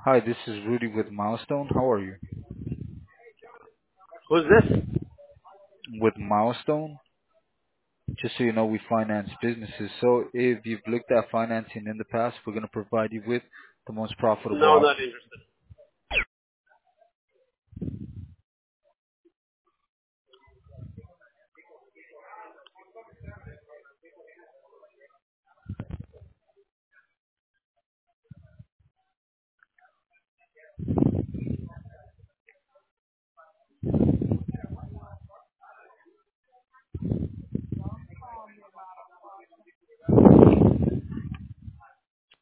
Hi, this is Rudy with Milestone. How are you? Who's this? With Milestone, just so you know, we finance businesses. So if you've looked at financing in the past, we're going to provide you with the most profitable No, op. not interested.